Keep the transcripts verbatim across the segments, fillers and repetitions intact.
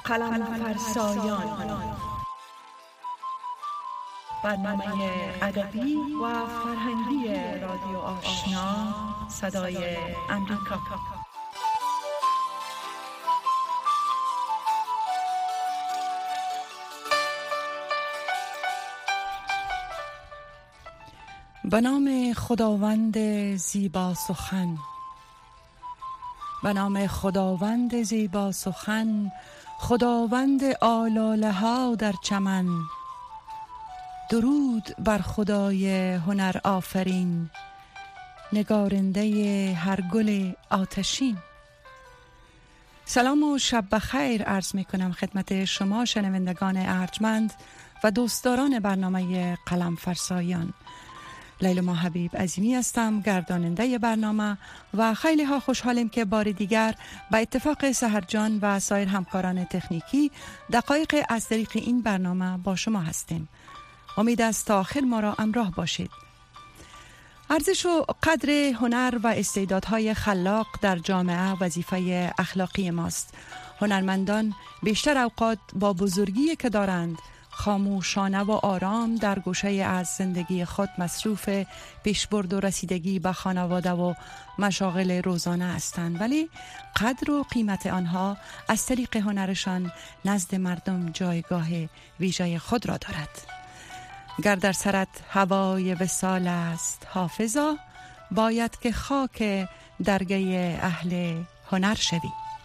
قلم‌فرسایان، برنامه ادبی و فرهنگی رادیو آشنا صدای امریکا. به نام خداوند زیبا سخن، به نام خداوند زیبا سخن، خداوند آلاله ها در چمن. درود بر خدای هنر آفرین، نگارنده هر گل آتشین. سلام و شب بخیر عرض می کنم خدمت شما شنوندگان ارجمند و دوستداران برنامه قلم فرسایان. لیلا حبیب عظیمی هستم، گرداننده برنامه، و خیلی ها خوشحالیم که بار دیگر به اتفاق سحرجان و سایر همکاران تکنیکی دقایق از طریق این برنامه با شما هستیم. امید است تا آخر ما را همراه باشید. ارزش و قدر هنر و استعدادهای خلاق در جامعه وظیفه اخلاقی ماست. هنرمندان بیشتر اوقات با بزرگی که دارند خاموشانه و آرام در گوشه از زندگی خود مصروف پیشبرد و رسیدگی به خانواده و مشاغل روزانه هستند، ولی قدر و قیمت آنها از طریق هنرشان نزد مردم جایگاه ویژه خود را دارد. گر در سرت هوای وصال است حافظا، باید که خاک درگه اهل هنر شوی.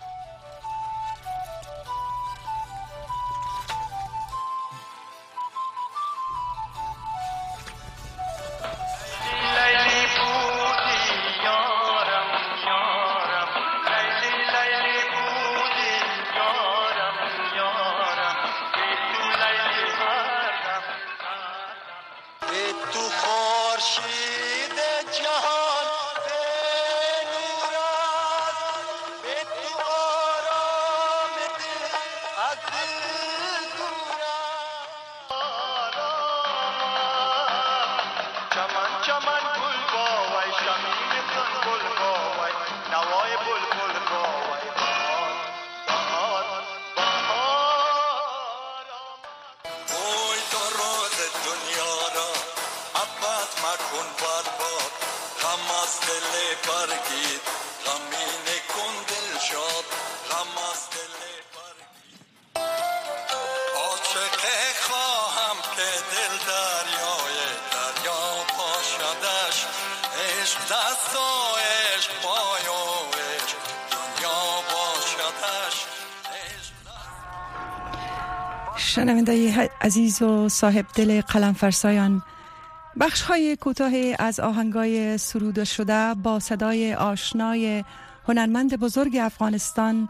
شنونده عزیز و صاحب دل قلم فرسایان، بخش های کوتاه از آهنگای سروده شده با صدای آشنای هنرمند بزرگ افغانستان،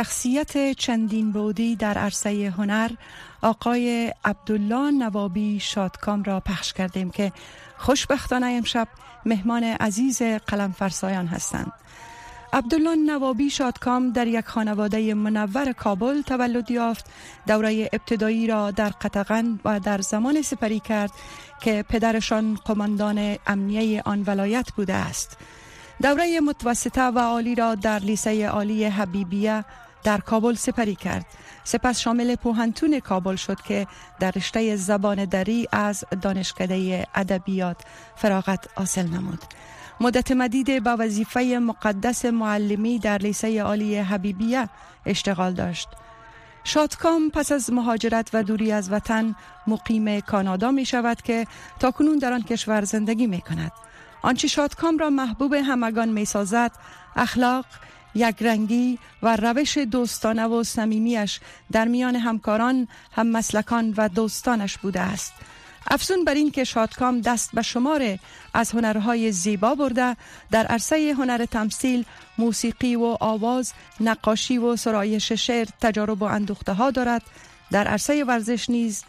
شخصیت چندین بعدی در عرصه هنر، آقای عبدالله نوابی شادکام را پخش کردیم که خوشبختانه امشب مهمان عزیز قلم فرسایان هستند. عبدالله نوابی شادکام در یک خانواده منور کابل تولد یافت. دوره ابتدایی را در قطغن و در زمان سپری کرد که پدرشان قماندان امنیه آن ولایت بوده است. دوره متوسطه و عالی را در لیسه عالی حبیبیه در کابل سپری کرد. سپس شامل پوهنتون کابل شد که در رشته زبان دری از دانشکده ادبیات فراغت حاصل نمود. مدت مدید با وظیفه مقدس معلمی در لیسه عالی حبیبیه اشتغال داشت. شادکام پس از مهاجرت و دوری از وطن مقیم کانادا می شود که تاکنون در آن کشور زندگی می کند. آنچه شادکام را محبوب همگان می سازد، اخلاق، یکرنگی و روش دوستانه و صمیمیش در میان همکاران، هم مسلکان و دوستانش بوده است. افزون بر این که شادکام دست به شمار از هنرهای زیبا برده، در عرصه هنر تمثیل، موسیقی و آواز، نقاشی و سرایش شعر تجارب و اندوخته ها دارد. در عرصه ورزش نیز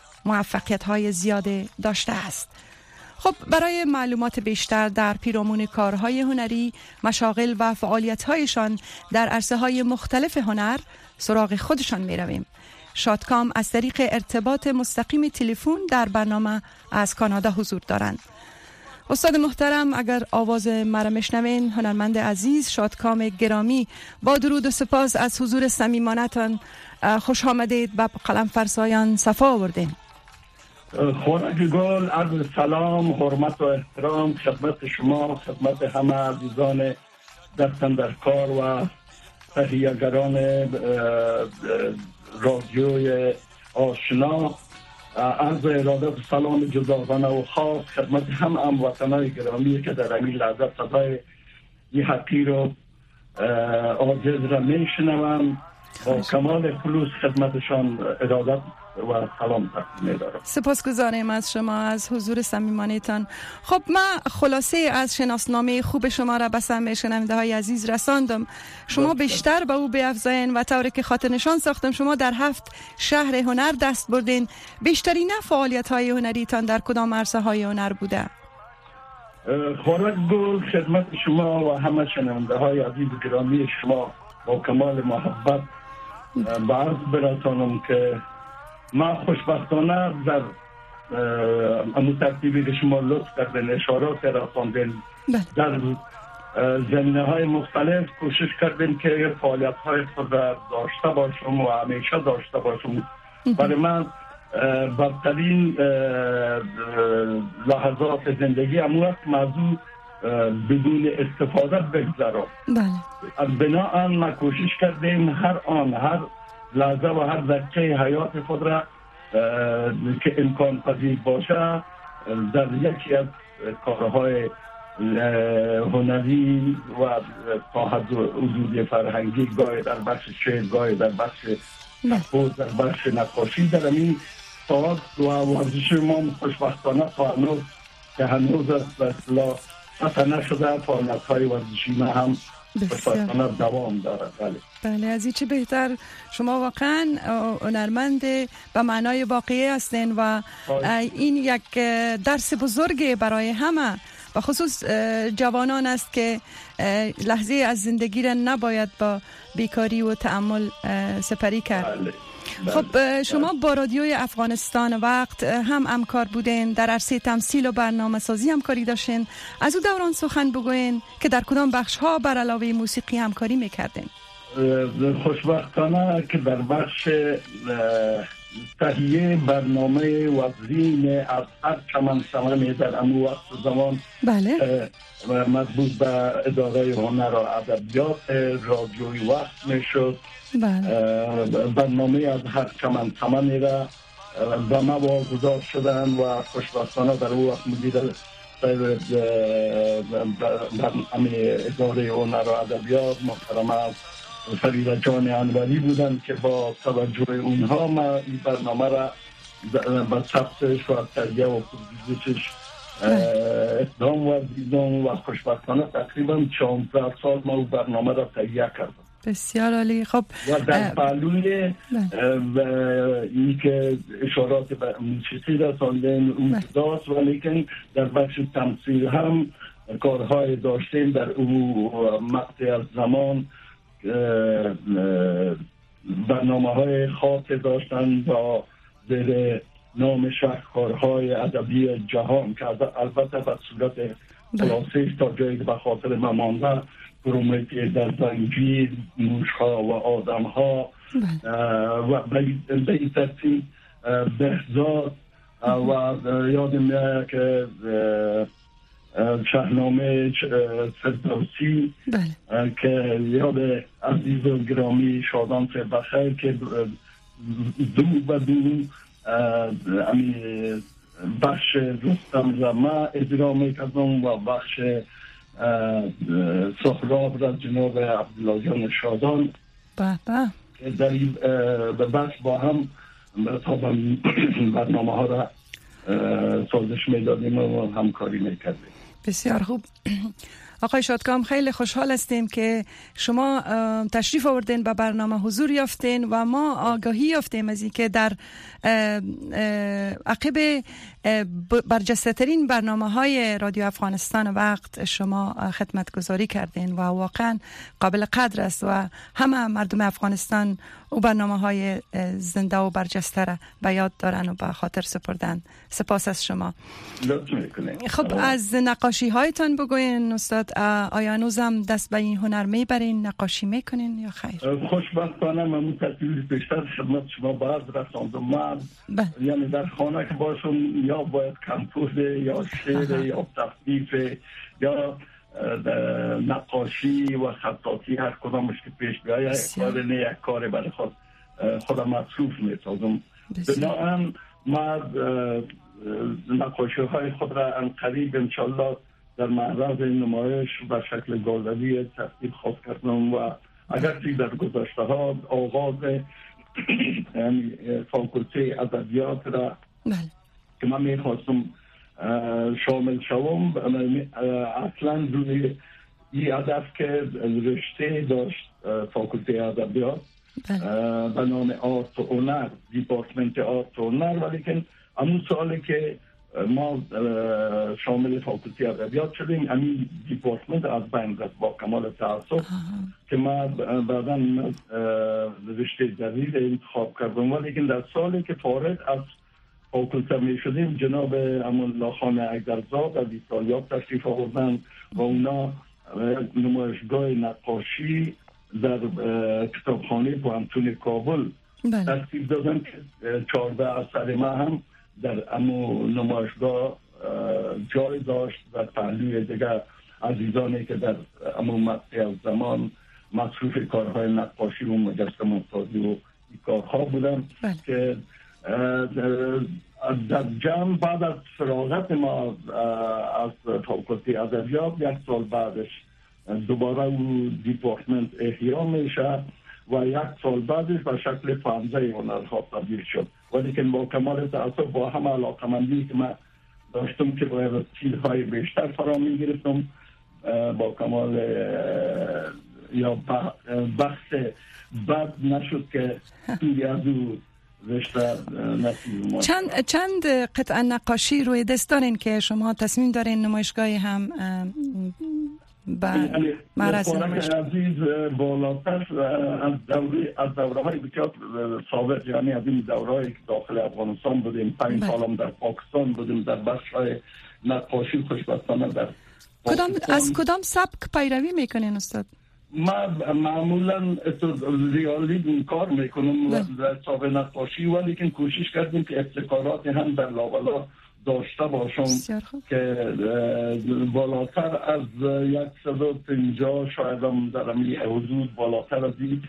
موفقیت های زیاد داشته است. خب برای معلومات بیشتر در پیرامون کارهای هنری، مشاغل و فعالیت‌هایشان در عرصه‌های مختلف هنر سراغ خودشان می‌رویم. شادکام از طریق ارتباط مستقیم تلفن در برنامه از کانادا حضور دارند. استاد محترم، اگر آواز مرا میشنوین، هنرمند عزیز شادکام گرامی، با درود و سپاس از حضور صمیمانه‌تان خوش آمدید به قلم فرسایان صفا آوردین. خورک گل، عرض سلام، حرمت و احترام خدمت شما، خدمت همه عزیزان دستن در کار و تهیه‌گران رادیوی آشنا. عرض ارادت و سلام جداگانه و خاص خدمت هم هموطنان گرامی که در این لحظه صدای این حقیر و عاجز را میشنوم. با کمال خلوص خدمتشان ارادت و سلام تقدیم می‌دارم. سپاسگزارم از شما، از حضور صمیمانه‌تان. خب من خلاصه از شناسنامه خوب شما را به سمع شنونده‌های عزیز رساندم. شما بیشتر به او بیفزاین و طوری که خاطر نشان ساختم شما در هفت شهر هنر دست بردین. بیشترین فعالیت‌های هنریتان در کدام عرصه‌های هنر بوده؟ خورک گل، خدمت شما و همه شنونده‌های عزیز گرامی شما با کمال محبت بعض براتانم که ما خوشبختانه در امو ترتیبی که شما لطف کردن اشارات را خواندین در زمینه های مختلف کوشش کردیم که فعالیت های خود را داشته باشم و همیشه داشته باشم. برای من بدترین لحظات زندگی امو وقت موضوع بدون استفاده بگذارم. بله. بناهن ما کوشش کردیم هر آن هر لحظه و هر دقیقه حیات خود را که امکان پذیر باشه در یکی از کارهای هنری و تا حد حدود فرهنگی، گاهی در بخش شعر، گاهی در بخش نقاشی، در بخش نقاشی در این ساعت و ورزش ما خوشبختانه تا هنوز که هنوز به اصطلاح اصلا نشده فعالیت های ورزشی ما هم خوشبختانه دوام دارد. بله بله، از این چه بهتر. شما واقعا هنرمند به معنای واقعی هستین و این یک درس بزرگی برای همه و خصوص جوانان است که لحظه از زندگی را نباید با بیکاری و تأمل سپری کرد. بله. خب شما با رادیوی افغانستان وقت هم همکار بودین، در عرصه تمثیل و برنامه سازی همکاری داشتین. از او دوران سخن بگوین که در کدام بخش ها بر علاوه موسیقی همکاری میکردین؟ خوشبختانه که در بخش تهیه برنامه وزین از هر چمن سمنی در امو وقت زمان بله مربوط به اداره هنر و ادبیات رادیوی وقت میشد. بله. برنامه از هر چمن سمنی را به ما واگذار شدن و خوشبختانه در او وقت مدیر اداره هنر و ادبیات محترمه فریده جان انوری بودند که با توجه اونها ما این برنامه را به ثبتش و تهیه و پرودوسش اقدام ورزیدم و خوشبختانه تقریبا چهارده سال ما اون برنامه را تهیه کردم. بسیار عالی. خب و در پهلوی این که اشارات به موسیقی را ساندن اون داست، ولیکن در بخش تمثیل هم کارهای داشتیم. در اون مقطع از زمان برنامه های خاص داشتن با زیر نام شاهکارهای ادبی جهان که البته به صورت کلاسیک تا جایی که به خاطر ما مانده، پرومتر در زنجیر، موشها و آدمها و به این ترتیب بهزاد و یادم میاد که شاهنامه فردوسی که یاد عزیز و گرامی شادان بخیر که دو و دو امی بخش رستم زما اجرا میکردم و بخش سهراب را جناب عبدالله جان شادان که در این بخش با هم تا برنامه ها را سازش میدادیم و همکاری میکردیم. بسیار خوب. آقای شادکام خیلی خوشحال هستیم که شما تشریف آوردین به برنامه حضور یافتین و ما آگاهی یافتیم از این که در عقب برجسته ترین برنامه های رادیو افغانستان وقت شما خدمتگزاری کردین و واقعا قابل قدر است و همه مردم افغانستان او برنامه های زنده و برجسته را به یاد دارن و به خاطر سپردن. سپاس از شما. خب از نقاشی هایتان بگوین استاد، آیا هنوزم دست به این هنر میبرین، نقاشی میکنین یا خیر؟ خوشبختانه من تحصیل بیشتر خدمت شما باز رساندم. من یعنی در خانه که باشم یا باید کمپوز یا شعر یا تصنیف یا نقاشی و خطاطی هر کدامش که پیش بیاید کار نه یک کار برای خود خودم مصروف می‌سازم. بنابراین ما نقاشی های خود را ان قریب انشالله در معرض نمایش به شکل گالری تصویر خاص کردم و اگرچه در گذشته ها آغاز یعنی فاکولته ادبیات را که من میخواستم شامل شوم، اصلا روی این هدف که رشته داشت فاکولته ادبیات به نام آرت و هنر، دیپارتمنت آرت و هنر، ولیکن همون سالی که ما شامل فاکولته ادبیات شدیم همین دیپارتمنت از بین رفت با کمال تأسف که ما بعدا رشته جدید انتخاب کردم. ولیکن در سالی که فارغ از فاکولته می شدیم جناب امان الله خان اکبرزاد از ایتالیا تشریف آوردن و اونا نمایشگاه نقاشی در کتابخانه پوهنتون کابل ترتیب دادن که چهارده اثر ما هم در امو نمایشگاه جای داشت و پهلوی دیگر عزیزانی که در امو مقطع از زمان مصروف کارهای نقاشی و مجسمه سازی و این کارها بودن که در جمع بعد از فراغت ما از فاکولته ادبیات یک سال بعدش دوباره او دیپارتمنت احیا میشه و یک سال بعدش به شکل پانزه هنرها تبدیل شد. ولی که با کمال تأسف با همه علاقمندی که من داشتم که باید چیزهای بیشتر فرا میگرفتم با کمال یا بحث بد نشد که توی از او چند چند قطعه نقاشی روی دست دارین که شما تصمیم دارین نمایشگاه هم با معرض نمایش؟ عزیز بالاتر از دوره از دوره های بسیار سابق، یعنی از این دوره هایی که داخل افغانستان بودیم، پنج سالم در پاکستان بودیم، در بخش های نقاشی خوشبختانه در کدام از کدام سبک پیروی میکنین استاد؟ ما معمولا ریالیسم کار میکنم در حساب نقاشی، ولی که کوشش کردیم که ابتکارات هم در لاولا داشته باشم که بالاتر از صد و پنجاه شاید هم در امی حدود بالاتر از این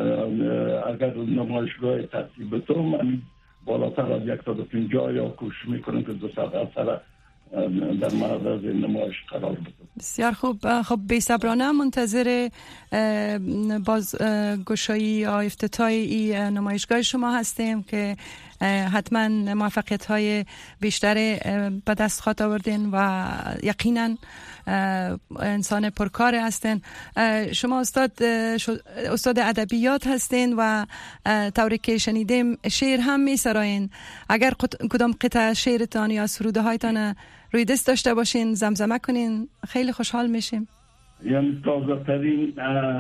اگر نمایشگاه ترتیب بتم بالاتر از صد و پنجاه یا کوشش میکنم که دو صد اثر در معرض نمایش قرار بده. بسیار خوب. خب بی‌صبرانه منتظر باز گشایی یا افتتاح این نمایشگاه شما هستیم که حتما موفقیت های بیشتر به دست خواهد آوردین و یقینا انسان پرکار هستین. شما استاد استاد ادبیات هستین و طوری که شنیدیم شعر هم می سراین. اگر کدام قطعه شعرتان یا سروده هایتان روی دست داشته باشین زمزمه کنین خیلی خوشحال میشیم. یعنی تازه ترین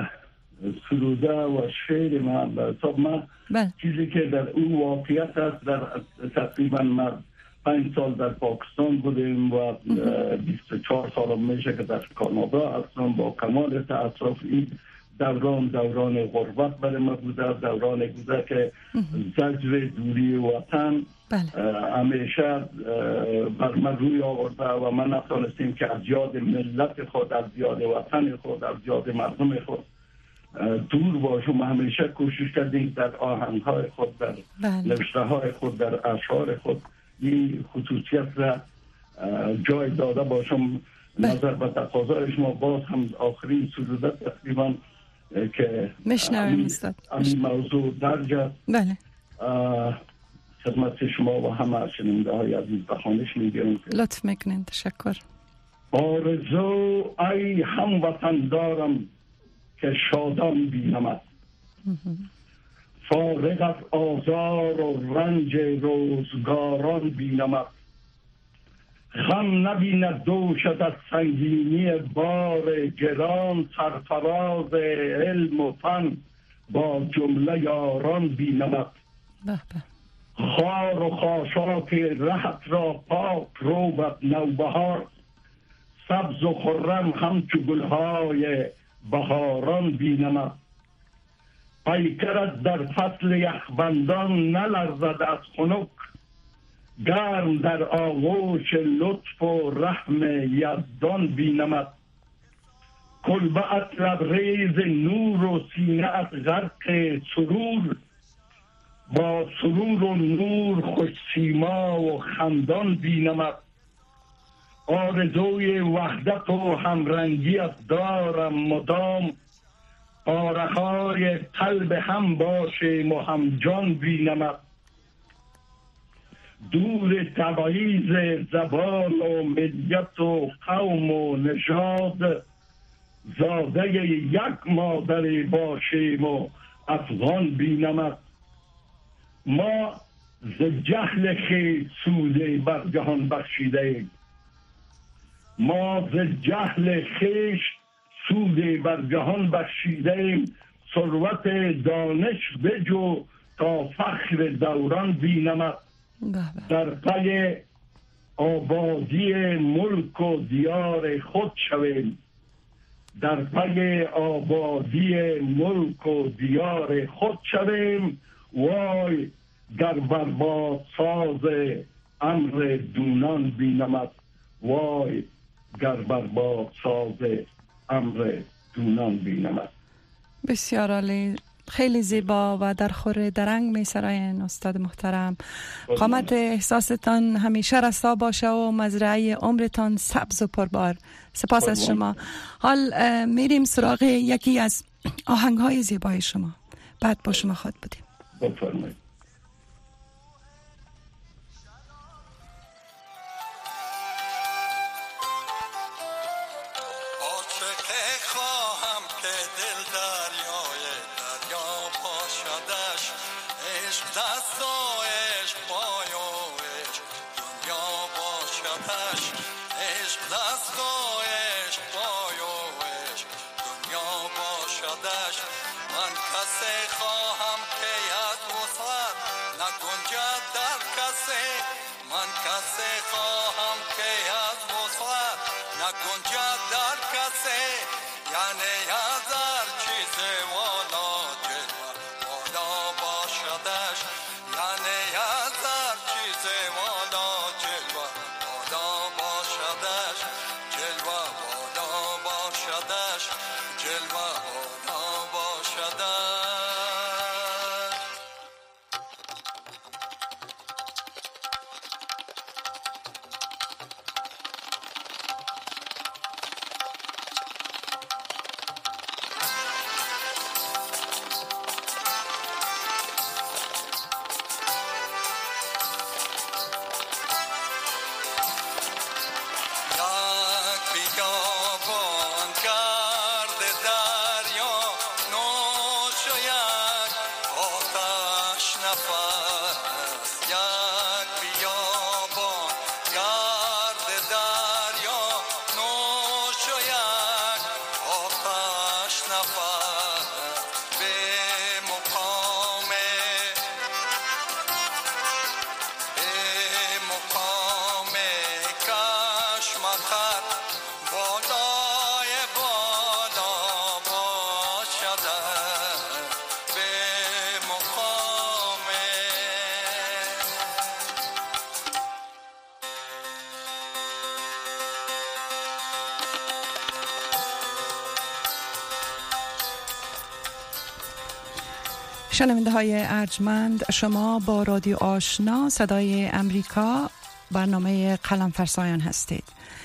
سروده و شعر من حساب من بله. چیزی که در اون واقعیت است، در تقریبا من پنج سال در پاکستان بودیم و بیست و چهار سال میشه که در کانادا هستم. با کمال تأسف این دوران دوران غربت برای ما بوده، دوران بوده که زجر دوری وطن بله. همیشه بر من روی آورده و من نتانستیم که از یاد ملت خود، از یاد وطن خود، از یاد مردم خود دور باشم. همیشه کوشش کردیم در آهنگ‌های خود، در بله. نوشته‌های خود، در اشعار خود این خصوصیت را جای داده باشم. بله. نظر به تقاضای شما باز هم آخرین سروده تقریبا که مشنویم استاد این موضوع درج است. بله. خدمت شما و همه شنونده های عزیز بخوانش میگیرم. لطف میکنین. تشکر. آرزو ای هموطن دارم که شادان بینمت، فارغ از آزار و رنج روزگاران بینمت. غم نبیند دوشت از سنگینی بار گران، سرفراز علم و فن با جمله یاران بینمت. خار و خاشاک رهت را پاک روبت نوبهار، سبز و خرم همچو گلهای بهاران بینمت. پیکرت در فصل یخبندان نلرزد از خنک، گرم در آغوش لطف و رحم یزدان بینمت. کلبه ات لبریز نور و سینه ات غرق سرور، با سرور و نور خوش سیما و خندان بینمت. آرزوی وحدت و همرنگی از دارم مدام، آرخای قلب هم باشیم و هم جان بینمت. دور تبعیض زبان و ملیت و قوم و نژاد، زاده یک مادر باشیم و افغان بینمت. ما ز جهل خیل سود بر جهان بخشیده ایم، ما ز جهل خیش سود بر جهان بخشیده ایم. ثروت دانش بجو تا فخر دوران بینمت. در پی آبادی ملک و دیار خود شویم، در پی آبادی ملک و دیار خود شویم. وای در برباد ساز امر دونان بینمت، وای در برباد ساز امر دونان بینمت. بسیار عالی، خیلی زیبا و در خور درنگ می سراین استاد محترم. قامت احساستان همیشه رسا باشه و مزرعه عمرتان سبز و پربار. سپاس از شما. حال میریم سراغ یکی از آهنگ های زیبای شما، بعد با شما خود بودیم. بفرمایید. شنونده های ارجمند، شما با رادیو آشنا صدای امریکا برنامه قلم فرسایان هستید.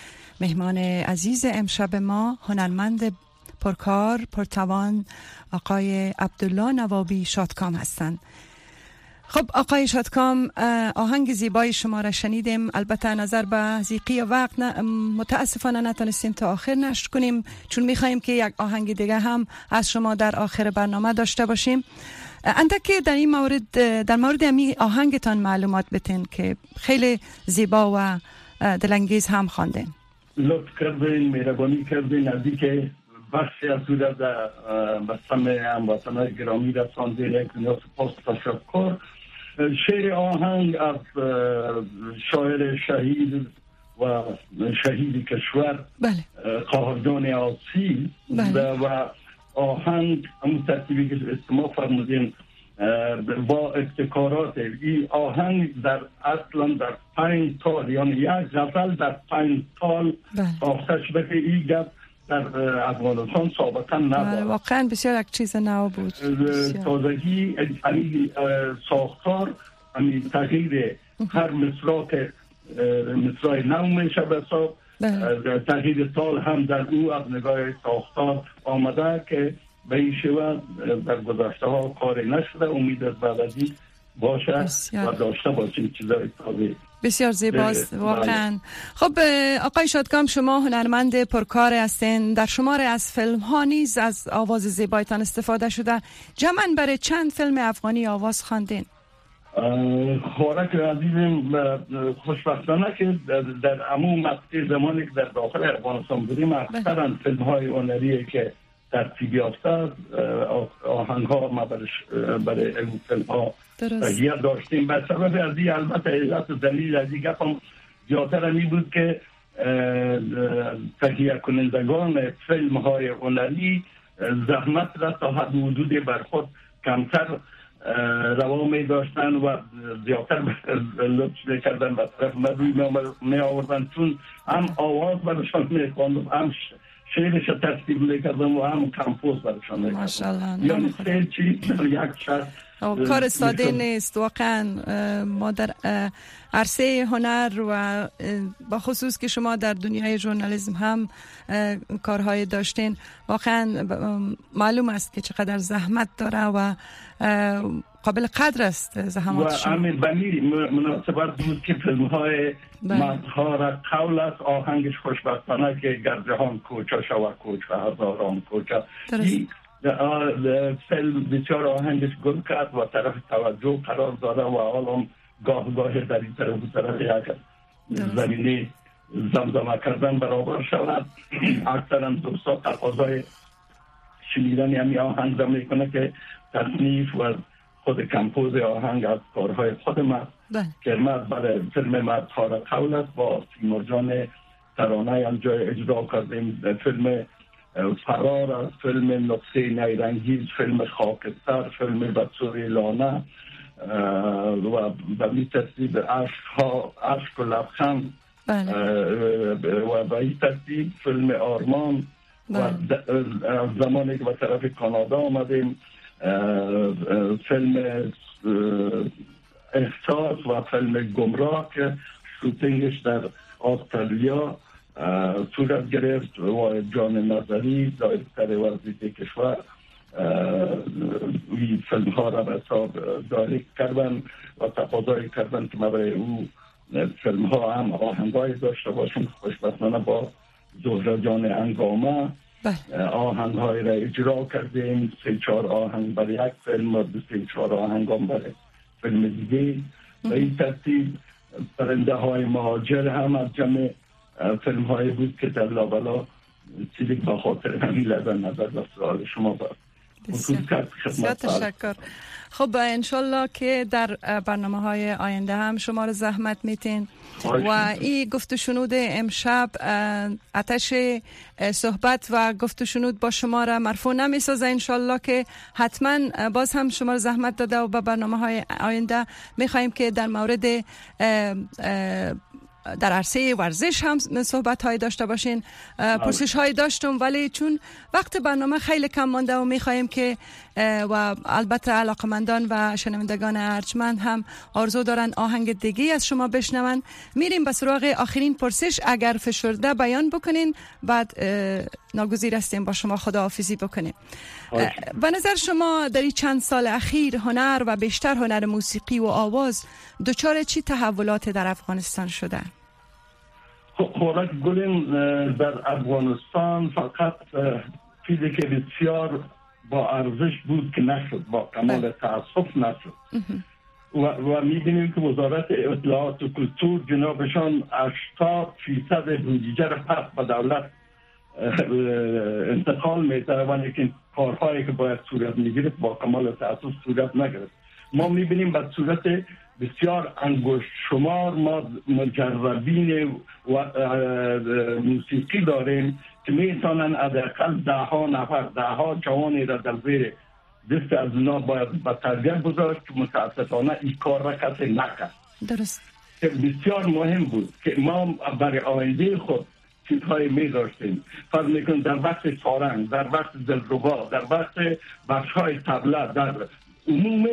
مهمان عزیز امشب ما هنرمند پرکار پرتوان آقای عبدالله نوابی شادکام هستند. خب آقای شادکام، آهنگ زیبای شما را شنیدیم. البته نظر به ضیقی وقت متاسفانه نتونستیم تا آخر نشر کنیم، چون میخواییم که یک آهنگ دیگه هم از شما در آخر برنامه داشته باشیم. اندکی در این مورد، در مورد امی آهنگتان معلومات بتین که خیلی زیبا و دلانگیز هم خواندین. لطف کردین، مهربانی کردین از اینکه بخشی از او در بسم هموطنان گرامی رساندین. یک دنیا سپاس تشکر. شعر آهنگ از شاعر شهید و شهید کشور قهرجان آسی و آهنگ همون ترتیبی که استماع فرمودین با ابتکارات. این آهنگ در اصلا در پنج تال، یعنی یک غزل در پنج تال ساخته شده که این گپ در افغانستان سابقا نبود. واقعا بسیار یک چیز نو بود. تازگی این ساختار، این تغییر هر مصرع که مصرع نو میشه به حساب، تغییر تال هم در او از نگاه ساختار آمده که به این شیوه در گذشته ها کاری نشده. امید از بعد از این باشه و داشته باشیم چیزای تازه. بسیار زیباست واقعا. خب آقای شادکام، شما هنرمند پرکار هستین. در شمار از فیلم ها نیز از آواز زیبایتان استفاده شده. جمعاً برای چند فیلم افغانی آواز خواندین؟ خوارک عزیزم، خوشبختانه که در عموم مقطع زمانی که در داخل افغانستان بودیم اکثرا فیلم های هنری که ترتیب یافته آهنگ ها ما برای این فیلم ها تهیه داشتیم. به سبب از این البته علت و دلیل از این گپ هم زیادتر همی بود که تهیه کنندگان فیلم های هنری زحمت را تا حد حدود بر خود کمتر روا می داشتن و زیادتر لطف می کردن به طرف من روی می آوردن، چون هم آواز برشان می خواندم، هم شعرش ترتیب می کردم و هم کمپوز برشان می کردم. یعنی سه چیز در یک شخص. کار ساده نیست واقعا. ما در عرصه هنر و با خصوص که شما در دنیای ژورنالیسم هم کارهای داشتین، واقعا معلوم است که چقدر زحمت داره و قابل قدر است زحمات شما. و همین بنی مناسبت بود که فیلم های مردها را قول است آهنگش خوشبختانه که گرجهان کوچه شوه کوچه هزاران کوچه. فیلم بسیار آهنگش گل کرد و طرف توجه قرار داره و حالا گاه گاه در این طرف و طرف یک زمینه زمزمه کردن برابر شود. اکثرا دوستا تقاضای شنیدن همی آهنگ را میکنه که تصنیف و خود کمپوز آهنگ از کارهای خود من که من برای فیلم مردها را قول است با تیمور جان ترانه آنجا اجرا کردیم. فیلم فرار از فیلم نقطه نیرنگیز، فیلم خاکستر، فیلم بطور لانه و به می ترتیب عشق عشق و لبخند و به این ترتیب فیلم آرمان و زمانی که به طرف کانادا آمدیم فیلم احساس و فیلم گمراه که شوتینگش در استرالیا صورت گرفت و جان نظری دایرکتر وزارت کشور این فیلم ها را به حساب دایرکت کردن و تقاضای کردن که ما برای او فیلم ها هم آهنگای داشته باشیم. خوشبختانه با زهره جان انگامه آهنگ های را اجرا کردیم. سه چهار آهنگ برای یک فیلم و دو سه چهار آهنگ هم برای فیلم دیگه. و این ترتیب پرنده های مهاجر هم از جمع فیلم های بود که در لابلا چیزی با خاطر همین لازم نظر و سوال شما با بسیار تشکر. خب انشالله که در برنامه های آینده هم شما رو زحمت میتین و این گفت و شنود امشب آتش صحبت و گفت و شنود با شما را مرفوع نمیسازه. انشالله که حتما باز هم شما رو زحمت داده و با برنامه های آینده میخواییم که در مورد در عرصه ورزش هم صحبت های داشته باشین. پرسش های داشتم ولی چون وقت برنامه خیلی کم مانده و میخوایم که و البته علاقمندان و شنوندگان ارجمند هم آرزو دارن آهنگ دیگه از شما بشنون، میریم به سراغ آخرین پرسش. اگر فشرده بیان بکنین بعد ناگزیر هستیم با شما خداحافظی بکنیم. به نظر شما در این چند سال اخیر هنر و بیشتر هنر موسیقی و آواز دچار چی تحولات در افغانستان شده؟ خوراک گلین در افغانستان فقط چیزی که بسیار با ارزش بود که نشد، با کمال تأسف نشد و, و می‌بینیم که وزارت اطلاعات و کلتور جنابشان هشتاد فیصد بودجه را پس به دولت انتقال می‌دهد ولی که کارهایی که باید صورت می‌گرفت با کمال تأسف صورت نگرفت. ما می‌بینیم به صورت بسیار انگشت شمار ما مجربین و موسیقی داریم که میتونن حداقل ده ها نفر ده ها جوانی را در زیر دست از اونا باید به تربیت گذاشت که متاسفانه این کار را کسی نکرد. درست. که بسیار مهم بود که ما برای آینده خود چیزهایی می داشتیم. فرض میکنم در وقت سارنگ، در وقت دلربا، در وقت بخش‌های طبله، در عموم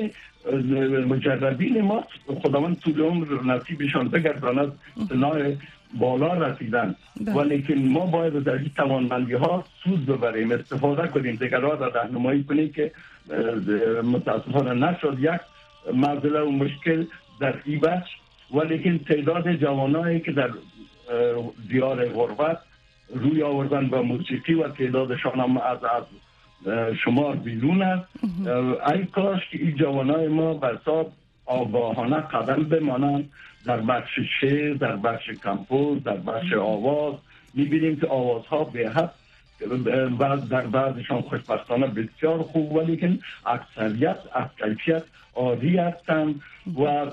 مجربین ما خداوند طول عمر نصیبشان بگرداند سنای بالا رسیدن، ولی که ما باید در این توانمندی ها سود ببریم، استفاده کنیم، دیگران را راهنمایی کنیم که متاسفانه نشد. یک معضله و مشکل در این بخش، ولی که تعداد جوانایی که در دیار غربت روی آوردن با موسیقی و تعدادشان هم از از شمار بیرون است. ای کاش که این جوانای ما به حساب آگاهانه قدم بمانند در بخش شعر، در بخش کمپوز، در بخش آواز. میبینیم که آوازها به حد در بعضشان خوشبختانه بسیار خوب، ولی که اکثریت از کیفیت عالی هستند و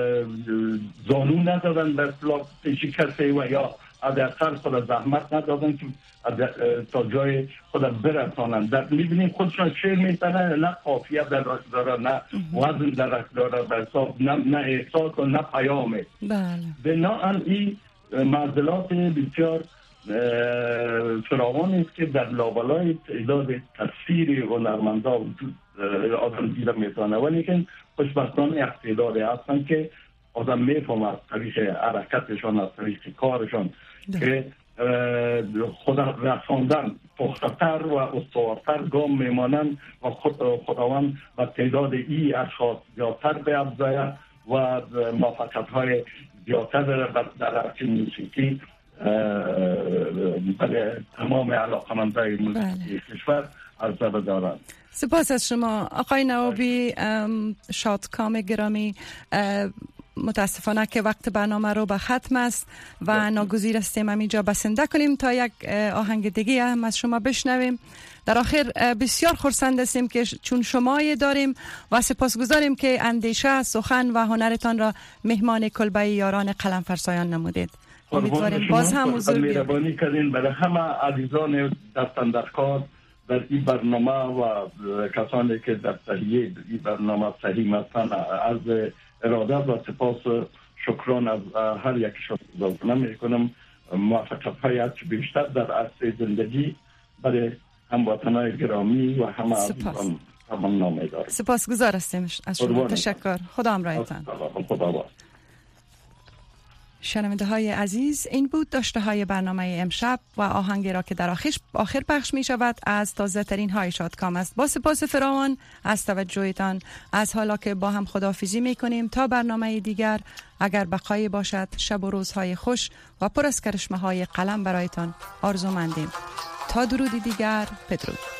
زانو ندادن به اصطلاح شکسته و یا حداقل خود زحمت ندادن که تا جای خود برسانند. در میبینیم خودشان شعر میتنن، نه قافیه در راه داره، نه وزن در راه داره، به حساب نه, نه احساس و نه پیامه. بله. بناهن این معضلات بسیار فراوان است که در لابلای تعداد تفسیر هنرمندا وجود آدم دیده میتونه، ولی که خوشبختانه اقتداری هستن که آدم میفهم از طریق حرکتشان، از طریق کارشان ده. که خود رساندن پخته‌تر و استوارتر گام میمانند و خود خداوند و تعداد ای اشخاص زیادتر بیفزاید و موفقیت‌های زیادتر در عرصه موسیقی برای تمام علاقه‌مندان موسیقی کشور عرضه دارند. سپاس از شما آقای نوابی شادکام گرامی. متاسفانه که وقت برنامه رو به ختم است و ناگزیر هستیم همینجا بسنده کنیم تا یک آهنگ دیگه هم از شما بشنویم. در آخر بسیار خرسند هستیم که چون شمایی داریم و سپاسگزاریم که اندیشه، سخن و هنرتان را مهمان کلبه یاران قلم فرسایان نمودید. امیدواریم باز هم حضور بیابید. مهربانی کردین برای همه عزیزان دستن در کار در این برنامه و کسانی که در تهیه این برنامه سهیم هستند از ارادت و سپاس و شکران از هر یکشان گزارش میکنم. موفقیت‌های هرچه بیشتر در عرصه زندگی برای هموطنان گرامی و همه عزیزان تمام نامه دارم. سپاسگزار هستیم از شما. تشکر. خدا همراهتان. خدا با. شنونده های عزیز، این بود داشته های برنامه امشب و آهنگی را که در آخر آخر پخش می شود از تازه ترین های شادکام است. با سپاس فراوان از توجهتان، از حالا که با هم خداحافظی می کنیم تا برنامه دیگر، اگر بقایی باشد شب و روزهای خوش و پر از کرشمه های قلم برایتان آرزومندیم. تا درودی دیگر، بدرود.